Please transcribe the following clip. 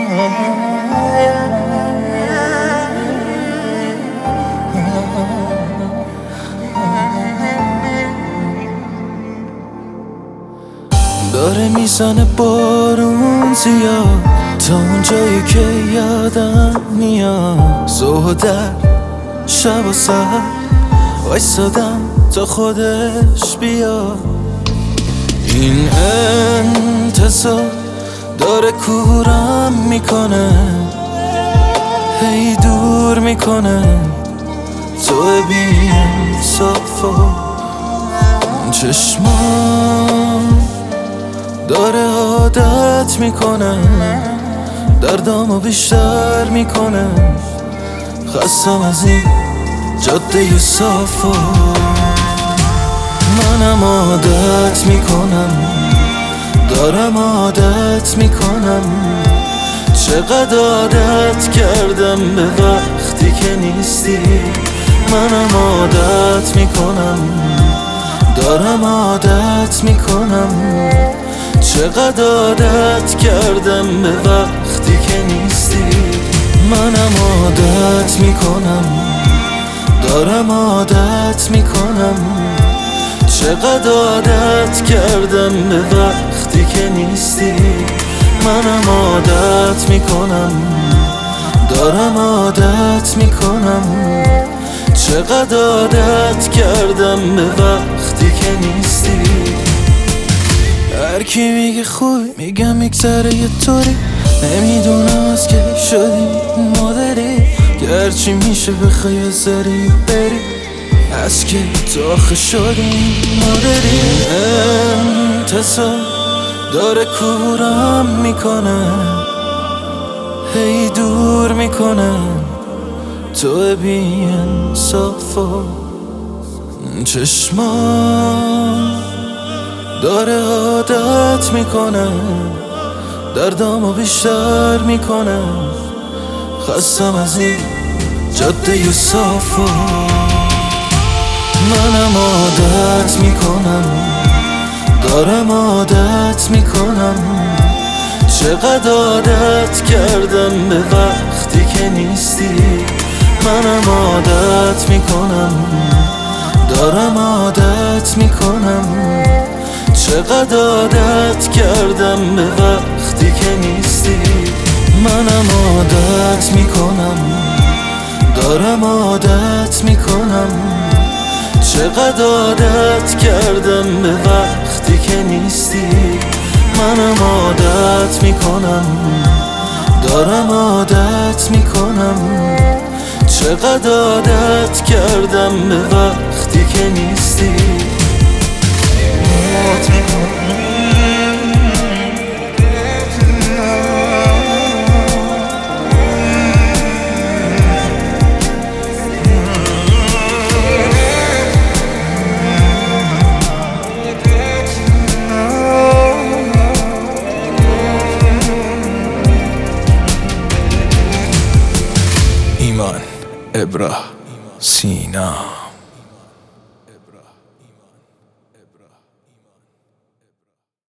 داره میزنه بارون زیاد تا اون جایی که یادم میاد. ظهر در شب و سر وایسادم تا خودش بیاد. این انتظار داره کورم میکنه، هی دور میکنه تو بی انصافا. چشمام داره عادت میکنه، دردامو بیشتر میکنه. خستم از این جاده صافا. منم عادت میکنم، دارم عادت میکنم. چقدر عادت کردم به وقتی که نیستی. منم عادت میکنم، دارم عادت میکنم. چقدر عادت کردم به وقتی که نیستی. منم عادت میکنم، دارم عادت میکنم. چقدر عادت کردم به وقتی که نیستی. منم عادت میکنم، دارم عادت میکنم. چقدر عادت کردم به وقتی که نیستی. هر کی میگه خوبی میگم میگذره یه طوری. نمیدونم از که شدی مادری، که هرچی میشه بخوای بذاری بری. از که تو آخه شدی مادری. انتظار داره کورم میکنه، هی دور میکنه تو بی انصافا. چشمام داره عادت میکنه، دردامو بیشتر میکنه. خستم از این جاده صافا. منم عادت میکنم، دارم عادت میکنم. چقدر عادت کردم به وقتی که نیستی. منم عادت میکنم، دارم عادت میکنم. چقدر عادت کردم به وقتی که نیستی. منم عادت میکنم، دارم عادت میکنم. چقدر عادت کردم به وقتی که نیستی. منم عادت میکنم، دارم عادت میکنم. چقدر عادت کردم به وقتی که نیستی. ایمان ابرا سینا.